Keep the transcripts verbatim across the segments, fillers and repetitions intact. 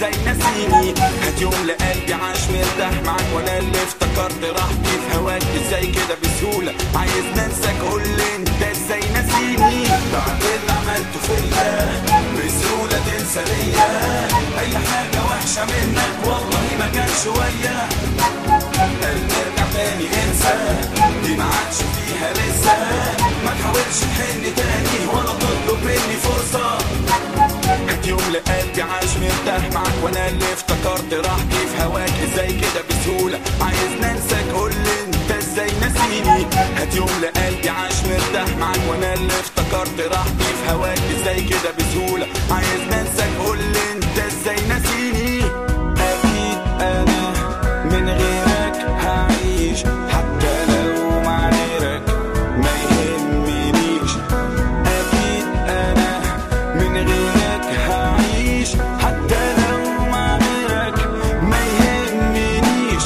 ازاي ناسيني. هات يوم لقلبي عاش مرتاح معاك وانا اللي افتكرت راحتي في هواك ازاي كده بسهولة عايز ننساك قولي انت ازاي ناسيني. بعد اللي عملته فيا بسهولة تنسى ليا اي حاجة وحشة منك والله ما كان شوية. نرجع تاني انسى دي ما عادش فيها لسه ما تحاولش تحن تاني ولا تطلب مني فرصة. هات يوم لقلبي عاش مرتاح معاك وانا اللي افتكرت راحتي في هواك ازاي كده بسهولة عايز ننساك قولي انت ازاي ناسيني. هات يوم لقلبي عاش مرتاح معاك وانا اللي افتكرت راحتي في هواك ازاي كده بسهولة عايز ننساك قولي انت ازاي ناسيني. اكيد انا من غيرك هعيش حتى لو مع غيرك ما يهمنيش. اكيد انا من غيرك هعيش حتى لو مع غيرك ما يهمنيش.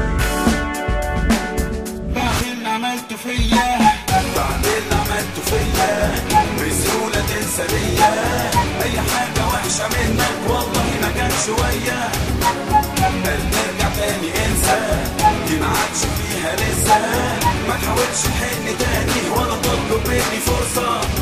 بعد اللي عملته فيا بعد اللي عملته فيا بسهولة تنسى ليا اي حاجة وحشة منك والله ما كان شوية. نرجع تاني انسى دي ما عادش فيها لسه ما تحاولش تحن تاني ولا تطلب مني فرصة.